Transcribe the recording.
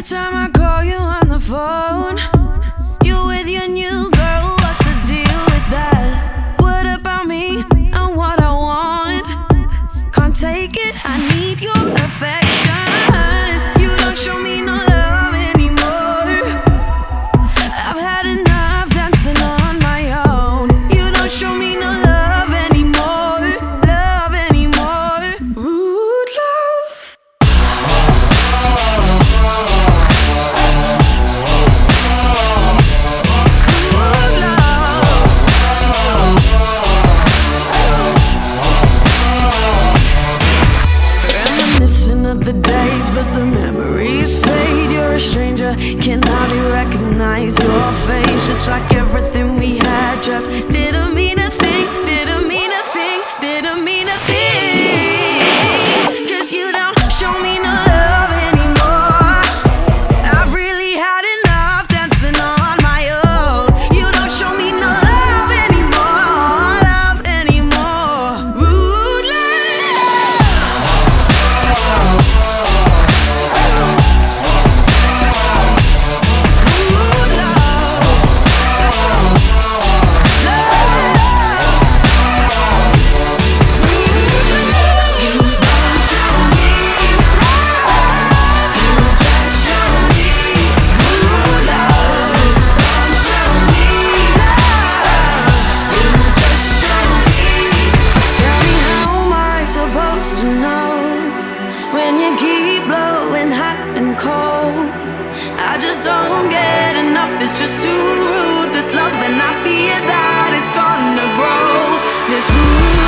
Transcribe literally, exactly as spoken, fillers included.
time I call you on the phone, you with your new girl, what's the deal with that? What about me and what I want? Can't take it, I need your affection. You don't show me no love anymore. I've had enough dancing on my own. You don't show me no love anymore, love anymore. Rude love. Reminiscing of the days, but the memories fade. You're a stranger, can hardly recognize your face. It's like everything we had just didn't mean a thing, didn't mean a thing, didn't mean a thing. Cause you don't show me no love anymore. I've really had enough dancing on my own. You don't show me no love anymore, love anymore. Rude love. Rude love. Tell me, how am I supposed to know when you keep blowing hot and cold? I just don't get enough, it's just too rude. This love, and I fear that it's gonna grow. This rude